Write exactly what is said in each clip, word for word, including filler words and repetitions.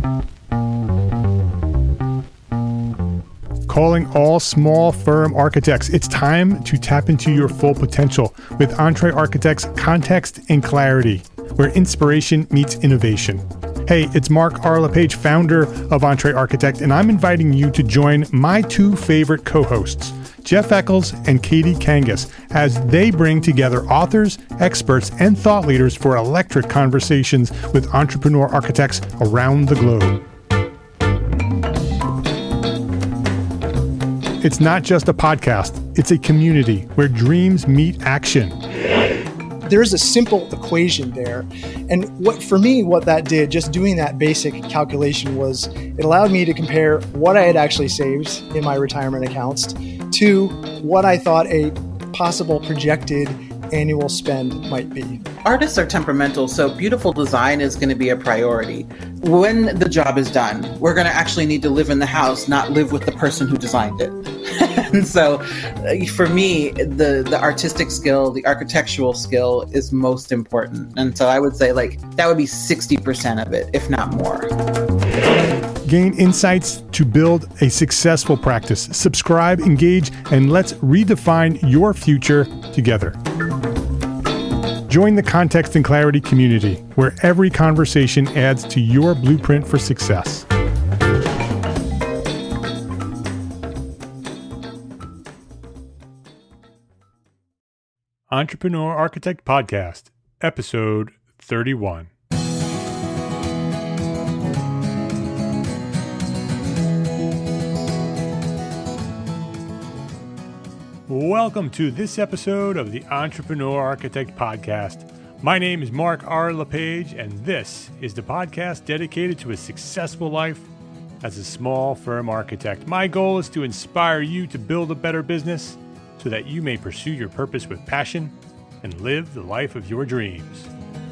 Calling all small firm architects. It's time to tap into your full potential with Entre Architects Context and Clarity, where inspiration meets innovation. Hey, it's Mark R. LePage, founder of Entre Architect, and I'm inviting you to join my two favorite co-hosts, Jeff Eccles and Katie Kangas, as they bring together authors, experts, and thought leaders for electric conversations with entrepreneur architects around the globe. It's not just a podcast, it's a community where dreams meet action. There's a simple equation there. And what for me, what that did, just doing that basic calculation, was it allowed me to compare what I had actually saved in my retirement accounts to what I thought a possible projected annual spend might be. Artists are temperamental, so beautiful design is going to be a priority. When the job is done, we're going to actually need to live in the house, not live with the person who designed it. And so uh, for me, the, the artistic skill, the architectural skill is most important. And so I would say like that would be sixty percent of it, if not more. Gain insights to build a successful practice. Subscribe, engage, and let's redefine your future together. Join the Context and Clarity community, where every conversation adds to your blueprint for success. Entrepreneur Architect Podcast, Episode thirty-one. Welcome to this episode of the Entrepreneur Architect Podcast. My name is Mark R. LePage, and this is the podcast dedicated to a successful life as a small firm architect. My goal is to inspire you to build a better business so that you may pursue your purpose with passion and live the life of your dreams.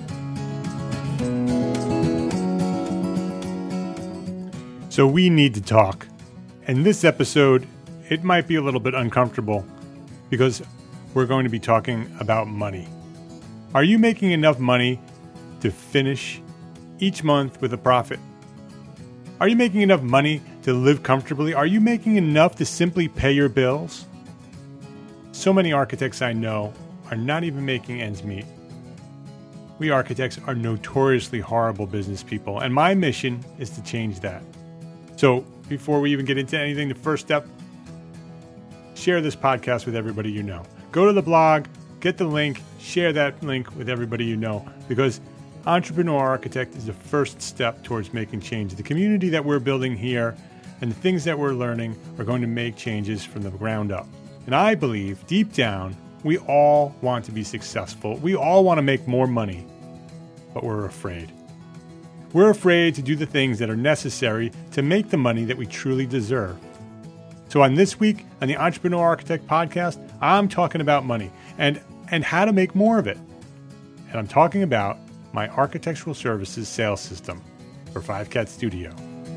So we need to talk. And this episode, it might be a little bit uncomfortable because we're going to be talking about money. Are you making enough money to finish each month with a profit? Are you making enough money to live comfortably? Are you making enough to simply pay your bills? So many architects I know are not even making ends meet. We architects are notoriously horrible business people, and my mission is to change that. So before we even get into anything, the first step, share this podcast with everybody you know. Go to the blog, get the link, share that link with everybody you know, because Entrepreneur Architect is the first step towards making change. The community that we're building here and the things that we're learning are going to make changes from the ground up. And I believe deep down, we all want to be successful. We all want to make more money, but we're afraid. We're afraid to do the things that are necessary to make the money that we truly deserve. So on this week on the Entrepreneur Architect Podcast, I'm talking about money and, and how to make more of it. And I'm talking about my architectural services sales system for Five Cat Studio.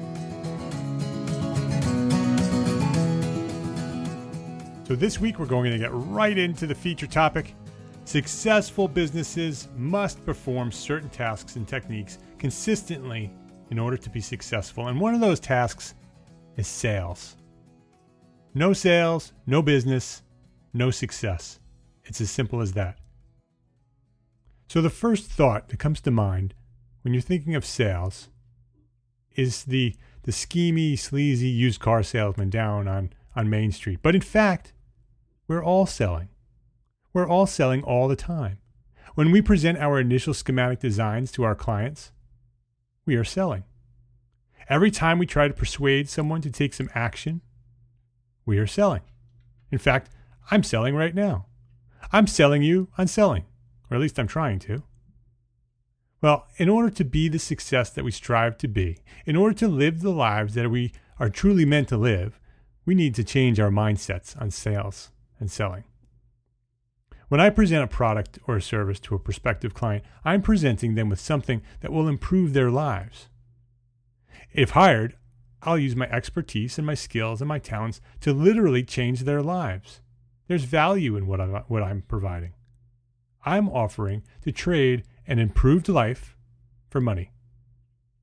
So this week, we're going to get right into the feature topic. Successful businesses must perform certain tasks and techniques consistently in order to be successful. And one of those tasks is sales. No sales, no business, no success. It's as simple as that. So the first thought that comes to mind when you're thinking of sales is the, the schemy, sleazy used car salesman down on, on Main Street. But in fact, we're all selling. We're all selling all the time. When we present our initial schematic designs to our clients, we are selling. Every time we try to persuade someone to take some action, we are selling. In fact, I'm selling right now. I'm selling you on selling, or at least I'm trying to. Well, in order to be the success that we strive to be, in order to live the lives that we are truly meant to live, we need to change our mindsets on sales and selling. When I present a product or a service to a prospective client, I'm presenting them with something that will improve their lives. If hired, I'll use my expertise and my skills and my talents to literally change their lives. There's value in what I'm, what I'm providing. I'm offering to trade an improved life for money.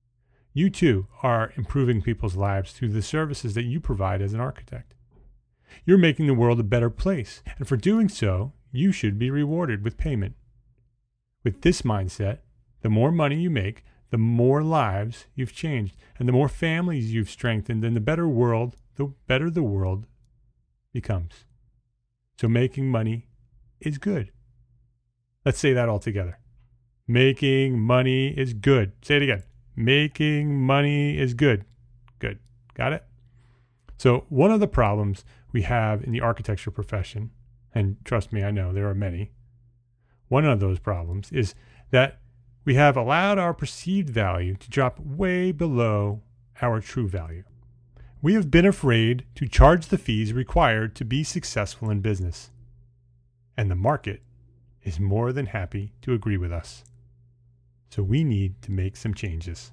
You too are improving people's lives through the services that you provide as an architect. You're making the world a better place, and for doing so, you should be rewarded with payment. With this mindset, the more money you make, the more lives you've changed, and the more families you've strengthened, and the better world, the better the world becomes. So making money is good. Let's say that all together. Making money is good. Say it again. Making money is good. Good. Got it? So one of the problems we have in the architecture profession, and trust me, I know there are many, one of those problems is that we have allowed our perceived value to drop way below our true value. We have been afraid to charge the fees required to be successful in business. And the market is more than happy to agree with us. So we need to make some changes.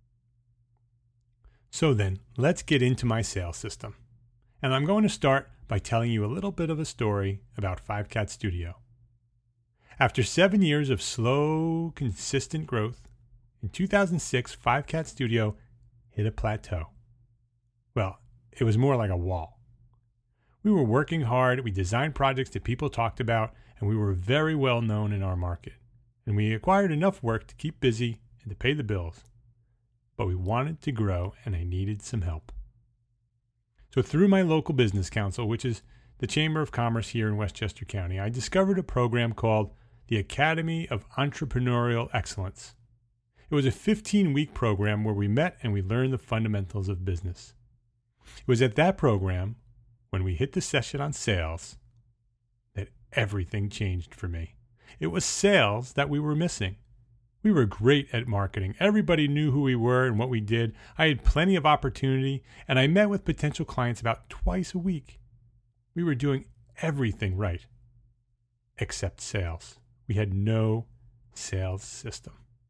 So then, let's get into my sales system. And I'm going to start by telling you a little bit of a story about Five Cat Studio. After seven years of slow, consistent growth, in two thousand six, Five Cat Studio hit a plateau. Well, it was more like a wall. We were working hard, we designed projects that people talked about, and we were very well known in our market. And we acquired enough work to keep busy and to pay the bills. But we wanted to grow, and I needed some help. So through my local business council, which is the Chamber of Commerce here in Westchester County, I discovered a program called the Academy of Entrepreneurial Excellence. It was a fifteen-week program where we met and we learned the fundamentals of business. It was at that program, when we hit the session on sales, that everything changed for me. It was sales that we were missing. We were great at marketing. Everybody knew who we were and what we did. I had plenty of opportunity, and I met with potential clients about twice a week. We were doing everything right, except sales. We had no sales system.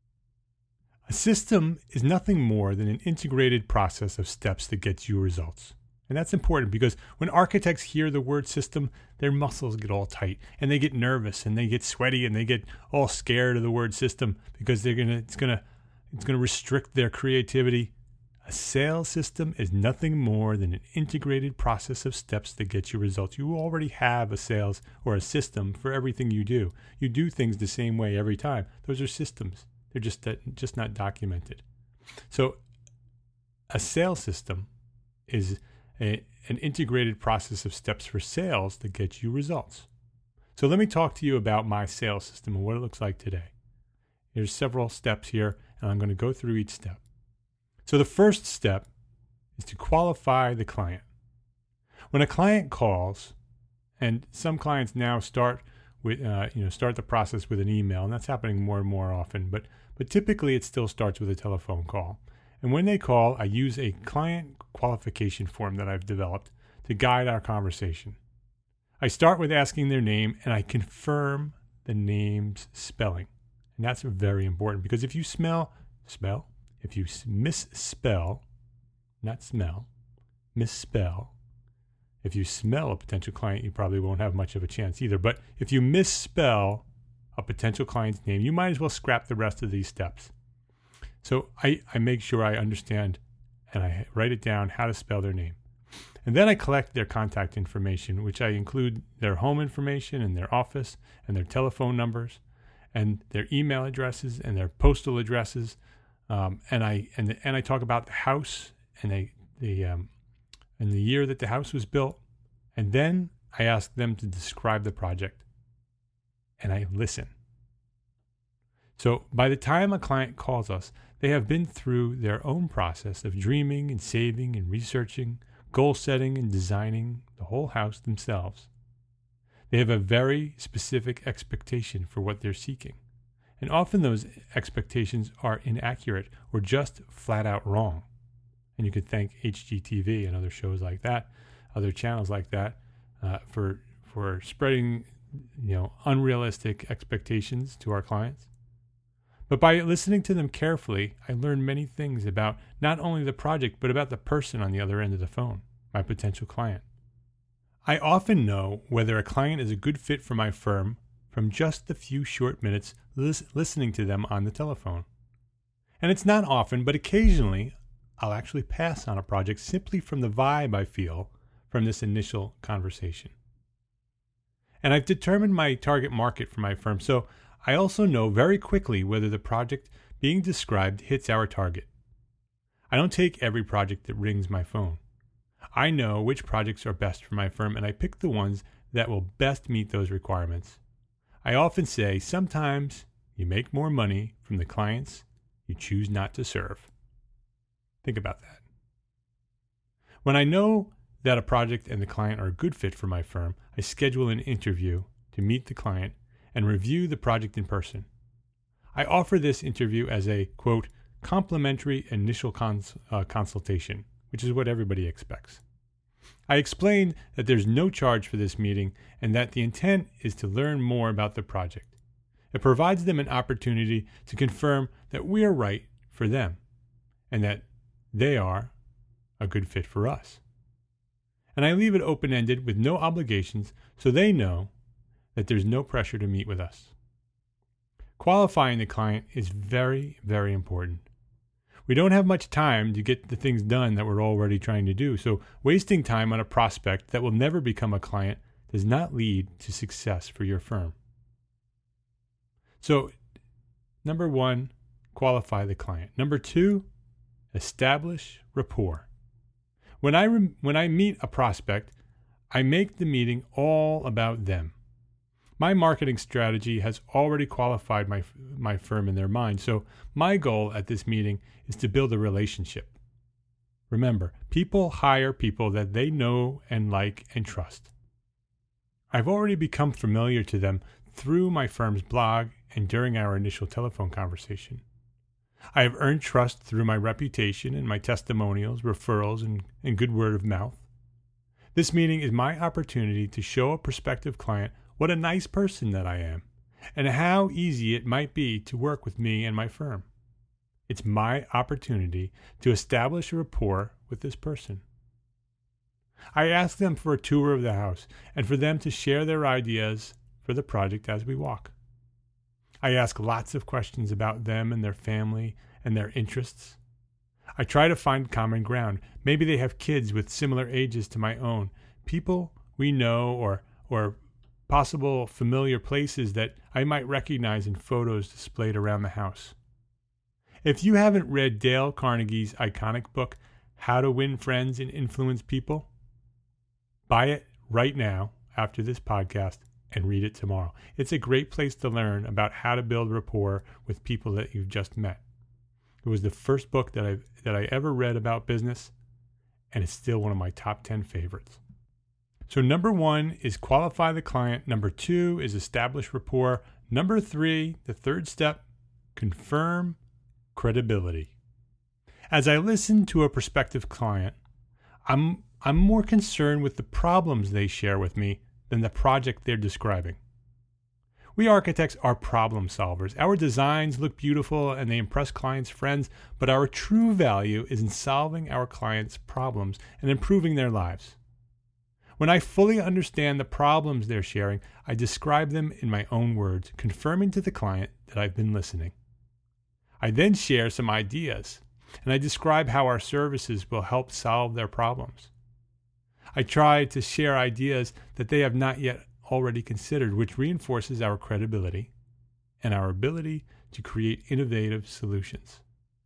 A system is nothing more than an integrated process of steps that gets you results. And that's important because when architects hear the word system, their muscles get all tight and they get nervous and they get sweaty and they get all scared of the word system because they're gonna it's gonna it's gonna restrict their creativity. A sales system is nothing more than an integrated process of steps that get you results. You already have a sales or a system for everything you do. You do things the same way every time. Those are systems. They're just that, just not documented. So a sales system is a, an integrated process of steps for sales that get you results. So let me talk to you about my sales system and what it looks like today. There's several steps here, and I'm going to go through each step. So the first step is to qualify the client. When a client calls, and some clients now start with, uh, you know, start the process with an email, and that's happening more and more often, but but typically it still starts with a telephone call. And when they call, I use a client qualification form that I've developed to guide our conversation. I start with asking their name, and I confirm the name's spelling. And that's very important because if you smell, spell, if you misspell, not smell, misspell, if you smell a potential client, you probably won't have much of a chance either. But if you misspell a potential client's name, you might as well scrap the rest of these steps. So I, I make sure I understand and I write it down how to spell their name. And then I collect their contact information, which I include their home information and their office and their telephone numbers and their email addresses and their postal addresses. Um, and I and the, and I talk about the house and they, the um, and the year that the house was built, and then I ask them to describe the project, and I listen. So by the time a client calls us, they have been through their own process of dreaming and saving and researching, goal setting and designing the whole house themselves. They have a very specific expectation for what they're seeking. And often those expectations are inaccurate or just flat out wrong. And you could thank H G T V and other shows like that, other channels like that, uh, for for spreading, you know, unrealistic expectations to our clients. But by listening to them carefully, I learned many things about not only the project, but about the person on the other end of the phone, my potential client. I often know whether a client is a good fit for my firm from just the few short minutes lis- listening to them on the telephone. And it's not often, but occasionally I'll actually pass on a project simply from the vibe I feel from this initial conversation. And I've determined my target market for my firm, so I also know very quickly whether the project being described hits our target. I don't take every project that rings my phone. I know which projects are best for my firm, and I pick the ones that will best meet those requirements. I often say sometimes you make more money from the clients you choose not to serve. Think about that. When I know that a project and the client are a good fit for my firm, I schedule an interview to meet the client and review the project in person. I offer this interview as a, quote, complimentary initial cons- uh, consultation, which is what everybody expects. I explained that there's no charge for this meeting and that the intent is to learn more about the project. It provides them an opportunity to confirm that we are right for them and that they are a good fit for us. And I leave it open-ended with no obligations so they know that there's no pressure to meet with us. Qualifying the client is very, very important. We don't have much time to get the things done that we're already trying to do, so wasting time on a prospect that will never become a client does not lead to success for your firm. So, number one, qualify the client. Number two, establish rapport. When I re- when I meet a prospect, I make the meeting all about them. My marketing strategy has already qualified my my firm in their mind, so my goal at this meeting is to build a relationship. Remember, people hire people that they know and like and trust. I've already become familiar to them through my firm's blog and during our initial telephone conversation. I have earned trust through my reputation and my testimonials, referrals, and, and good word of mouth. This meeting is my opportunity to show a prospective client what a nice person that I am, and how easy it might be to work with me and my firm. It's my opportunity to establish a rapport with this person. I ask them for a tour of the house and for them to share their ideas for the project as we walk. I ask lots of questions about them and their family and their interests. I try to find common ground. Maybe they have kids with similar ages to my own, people we know or or possible familiar places that I might recognize in photos displayed around the house. If you haven't read Dale Carnegie's iconic book, How to Win Friends and Influence People, buy it right now after this podcast and read it tomorrow. It's a great place to learn about how to build rapport with people that you've just met. It was the first book that I that I ever read about business, and it's still one of my top ten favorites. So number one is qualify the client. Number two is establish rapport. Number three, the third step, confirm credibility. As I listen to a prospective client, I'm I'm more concerned with the problems they share with me than the project they're describing. We architects are problem solvers. Our designs look beautiful and they impress clients' friends, but our true value is in solving our clients' problems and improving their lives. When I fully understand the problems they're sharing, I describe them in my own words, confirming to the client that I've been listening. I then share some ideas, and I describe how our services will help solve their problems. I try to share ideas that they have not yet already considered, which reinforces our credibility and our ability to create innovative solutions.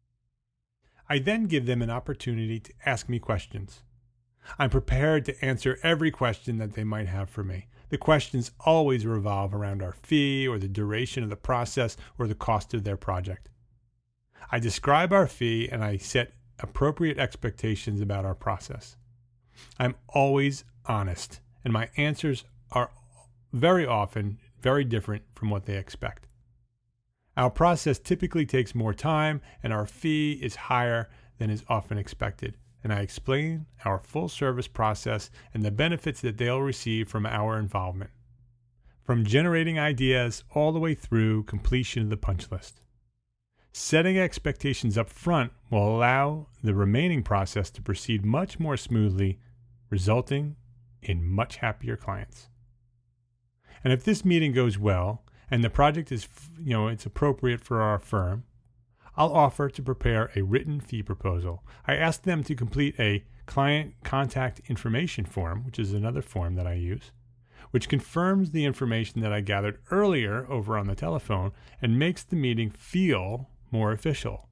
I then give them an opportunity to ask me questions. I'm prepared to answer every question that they might have for me. The questions always revolve around our fee or the duration of the process or the cost of their project. I describe our fee and I set appropriate expectations about our process. I'm always honest, and my answers are very often very different from what they expect. Our process typically takes more time, and our fee is higher than is often expected. And I explain our full service process and the benefits that they'll receive from our involvement, from generating ideas all the way through completion of the punch list. Setting expectations up front will allow the remaining process to proceed much more smoothly, resulting in much happier clients. And if this meeting goes well and the project is, you know, it's appropriate for our firm, I'll offer to prepare a written fee proposal. I ask them to complete a client contact information form, which is another form that I use, which confirms the information that I gathered earlier over on the telephone and makes the meeting feel more official.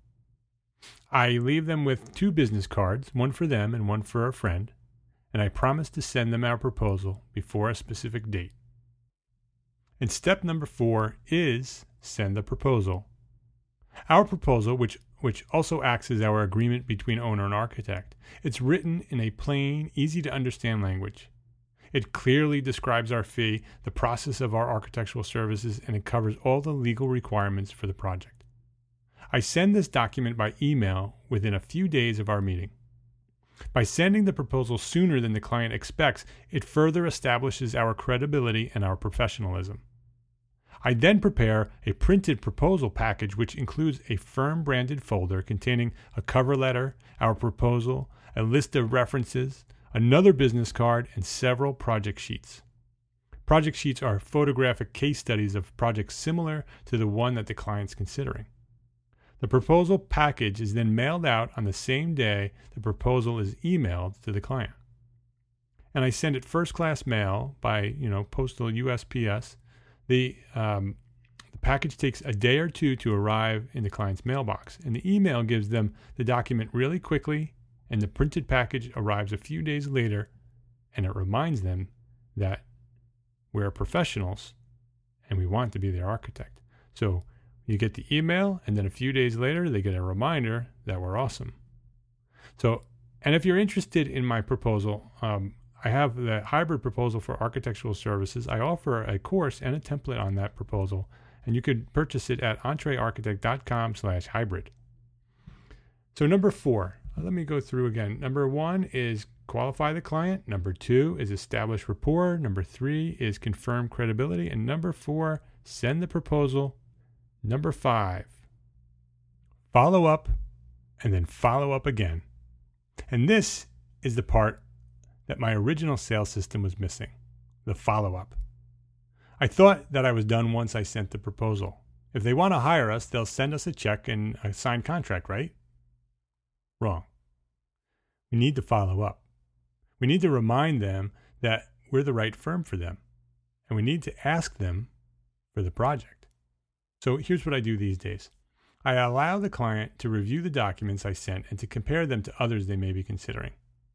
I leave them with two business cards, one for them and one for a friend, and I promise to send them our proposal before a specific date. And step number four is send the proposal. Our proposal, which, which also acts as our agreement between owner and architect, it's written in a plain, easy-to-understand language. It clearly describes our fee, the process of our architectural services, and it covers all the legal requirements for the project. I send this document by email within a few days of our meeting. By sending the proposal sooner than the client expects, it further establishes our credibility and our professionalism. I then prepare a printed proposal package which includes a firm-branded folder containing a cover letter, our proposal, a list of references, another business card, and several project sheets. Project sheets are photographic case studies of projects similar to the one that the client's considering. The proposal package is then mailed out on the same day the proposal is emailed to the client. And I send it first-class mail by, you know, postal U S P S. The, um, the package takes a day or two to arrive in the client's mailbox, and the email gives them the document really quickly, and the printed package arrives a few days later, and it reminds them that we're professionals and we want to be their architect. So you get the email, and then a few days later, they get a reminder that we're awesome. So, and if you're interested in my proposal, um, I have the hybrid proposal for architectural services. I offer a course and a template on that proposal, and you could purchase it at entrearchitect.com slash hybrid. So number four, let me go through again. Number one is qualify the client. Number two is establish rapport. Number three is confirm credibility. And number four, send the proposal. Number five, follow up and then follow up again. And this is the part that my original sales system was missing, the follow-up. I thought that I was done once I sent the proposal. If they want to hire us, they'll send us a check and a signed contract, right? Wrong. We need to follow up. We need to remind them that we're the right firm for them, and we need to ask them for the project. So here's what I do these days. I allow the client to review the documents I sent and to compare them to others they may be considering.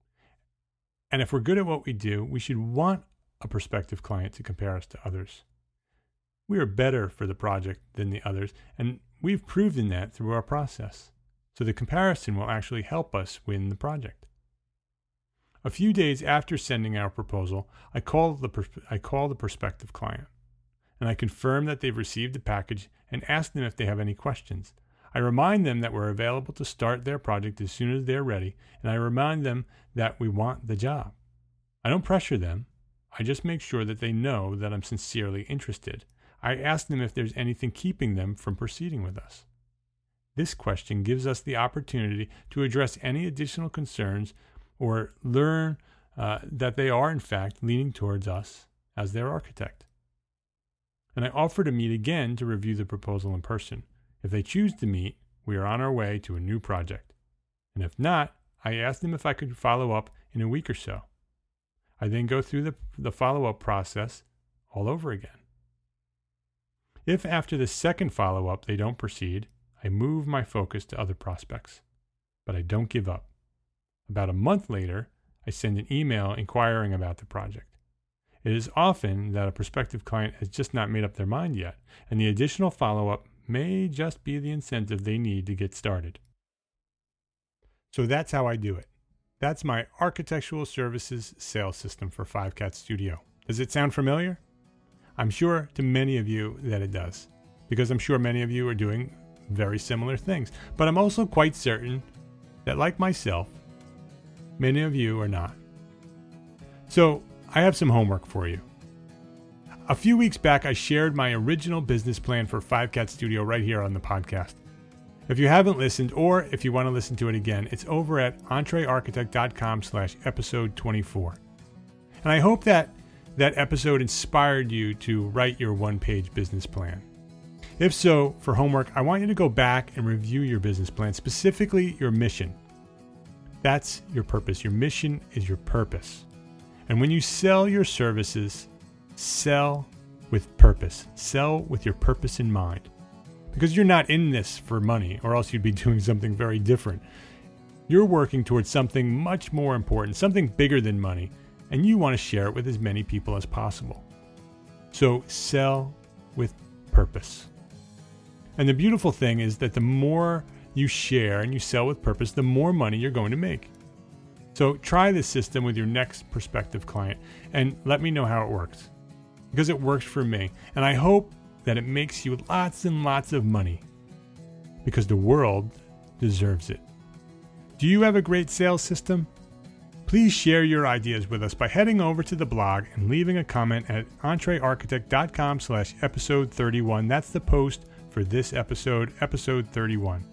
And if we're good at what we do, we should want a prospective client to compare us to others. We are better for the project than the others, and we've proven that through our process. So the comparison will actually help us win the project. A few days after sending our proposal, I call the pers- I call the prospective client, and I confirm that they've received the package and ask them if they have any questions. I remind them that we're available to start their project as soon as they're ready, and I remind them that we want the job. I don't pressure them. I just make sure that they know that I'm sincerely interested. I ask them if there's anything keeping them from proceeding with us. This question gives us the opportunity to address any additional concerns or learn uh, that they are, in fact, leaning towards us as their architect. And I offer to meet again to review the proposal in person. If they choose to meet, we are on our way to a new project. And if not, I ask them if I could follow up in a week or so. I then go through the, the follow-up process all over again. If after the second follow-up they don't proceed, I move my focus to other prospects. But I don't give up. About a month later, I send an email inquiring about the project. It is often that a prospective client has just not made up their mind yet, and the additional follow-up may just be the incentive they need to get started. So that's how I do it. That's my architectural services sales system for Five Cat Studio. Does it sound familiar? I'm sure to many of you that it does, because I'm sure many of you are doing very similar things. But I'm also quite certain that, like myself, many of you are not. So I have some homework for you. A few weeks back, I shared my original business plan for Five Cat Studio right here on the podcast. If you haven't listened, or if you want to listen to it again, it's over at entrearchitect.com slash episode 24. And I hope that that episode inspired you to write your one-page business plan. If so, for homework, I want you to go back and review your business plan, specifically your mission. That's your purpose. Your mission is your purpose. And when you sell your services, sell with purpose. Sell with your purpose in mind. Because you're not in this for money, or else you'd be doing something very different. You're working towards something much more important, something bigger than money, and you want to share it with as many people as possible. So sell with purpose. And the beautiful thing is that the more you share and you sell with purpose, the more money you're going to make. So try this system with your next prospective client and let me know how it works. Because it works for me. And I hope that it makes you lots and lots of money. Because the world deserves it. Do you have a great sales system? Please share your ideas with us by heading over to the blog and leaving a comment at entrearchitect.com slash episode 31. That's the post for this episode, episode thirty-one.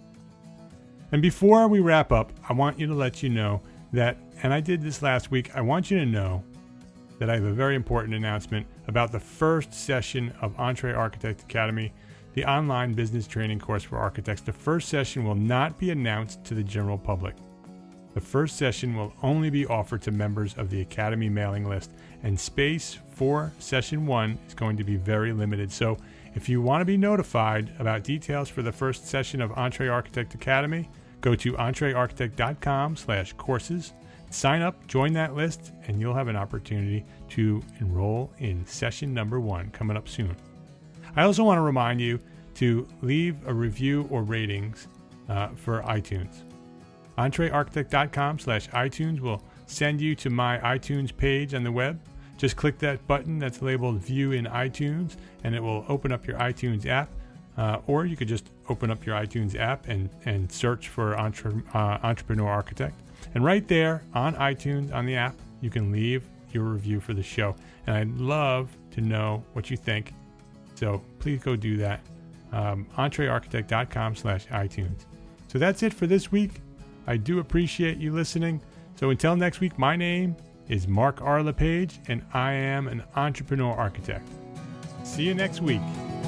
And before we wrap up, I want you to let you know that, and I did this last week, I want you to know that I have a very important announcement about the first session of EntreArchitect Academy, the online business training course for architects. The first session will not be announced to the general public. The first session will only be offered to members of the Academy mailing list, and space for session one is going to be very limited. So if you want to be notified about details for the first session of EntreArchitect Academy, go to entrearchitect.com slash courses, sign up, join that list, and you'll have an opportunity to enroll in session number one coming up soon. I also want to remind you to leave a review or ratings uh, for iTunes. entrearchitect.com slash iTunes will send you to my iTunes page on the web. Just click that button that's labeled View in iTunes, and it will open up your iTunes app. Uh, or you could just open up your iTunes app and, and search for entre, uh, Entrepreneur Architect. And right there on iTunes, on the app, you can leave your review for the show. And I'd love to know what you think. So please go do that. Um, entrearchitect.com slash iTunes. So that's it for this week. I do appreciate you listening. So until next week, my name is Mark R. LePage, and I am an entrepreneur architect. See you next week.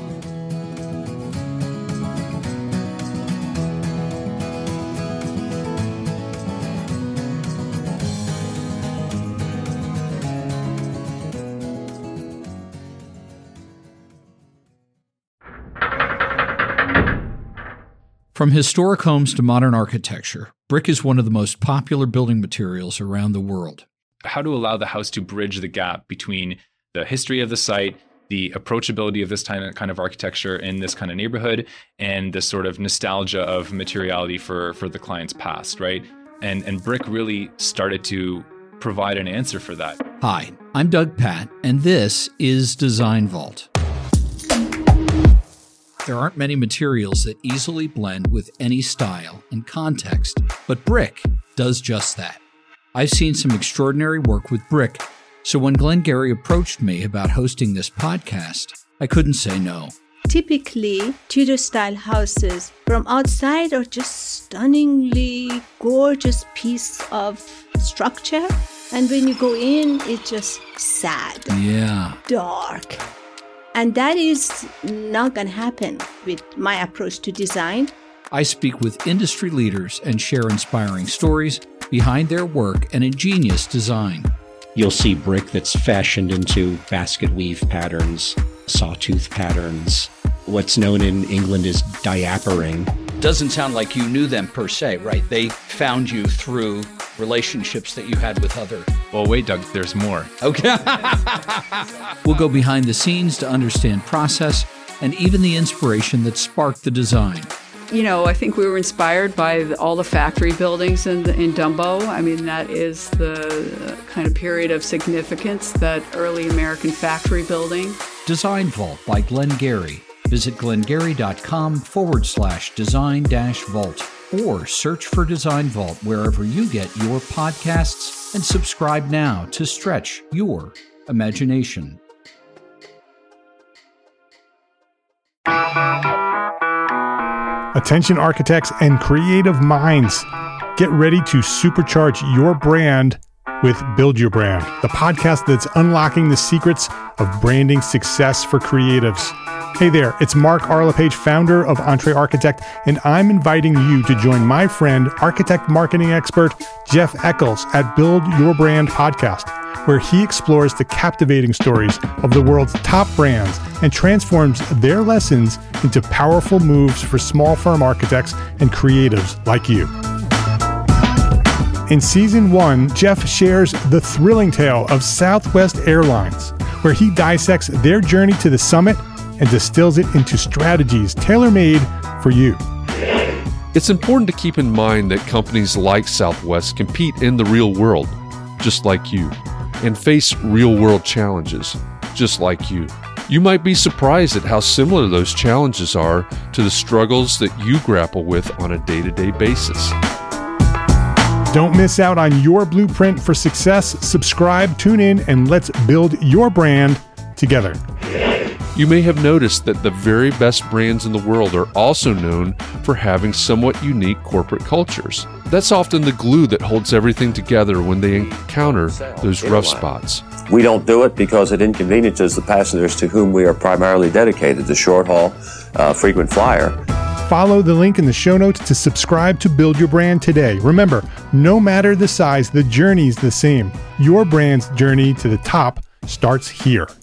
From historic homes to modern architecture, brick is one of the most popular building materials around the world. How to allow the house to bridge the gap between the history of the site, the approachability of this kind of architecture in this kind of neighborhood, and the sort of nostalgia of materiality for, for the client's past, right? And, and brick really started to provide an answer for that. Hi, I'm Doug Patt, and this is Design Vault. There aren't many materials that easily blend with any style and context, but brick does just that. I've seen some extraordinary work with brick, so when Glenn Gary approached me about hosting this podcast, I couldn't say no. Typically, Tudor-style houses from outside are just stunningly gorgeous piece of structure, and when you go in, it's just sad, yeah, dark. And that is not going to happen with my approach to design. I speak with industry leaders and share inspiring stories behind their work and ingenious design. You'll see brick that's fashioned into basket weave patterns, sawtooth patterns. What's known in England as diapering. Doesn't sound like you knew them per se, right? They found you through relationships that you had with other... Well, wait, Doug, there's more. Okay. We'll go behind the scenes to understand process and even the inspiration that sparked the design. You know, I think we were inspired by the, all the factory buildings in, in Dumbo. I mean, that is the kind of period of significance, that early American factory building. Design Vault by Glenn Gary. Visit glengary.com forward slash design dash vault or search for Design Vault wherever you get your podcasts and subscribe now to stretch your imagination. Attention architects and creative minds. Get ready to supercharge your brand with Build Your Brand, the podcast that's unlocking the secrets of branding success for creatives. Hey there, it's Mark Arlepage, founder of Entre Architect, and I'm inviting you to join my friend, architect marketing expert Jeff Eccles at Build Your Brand podcast, where he explores the captivating stories of the world's top brands and transforms their lessons into powerful moves for small firm architects and creatives like you. In season one, Jeff shares the thrilling tale of Southwest Airlines, where he dissects their journey to the summit and distills it into strategies tailor-made for you. It's important to keep in mind that companies like Southwest compete in the real world, just like you, and face real-world challenges, just like you. You might be surprised at how similar those challenges are to the struggles that you grapple with on a day-to-day basis. Don't miss out on your blueprint for success. Subscribe, tune in, and let's build your brand together. You may have noticed that the very best brands in the world are also known for having somewhat unique corporate cultures. That's often the glue that holds everything together when they encounter those rough spots. We don't do it because it inconveniences the passengers to whom we are primarily dedicated, the short haul, uh, frequent flyer. Follow the link in the show notes to subscribe to Build Your Brand today. Remember, no matter the size, the journey's the same. Your brand's journey to the top starts here.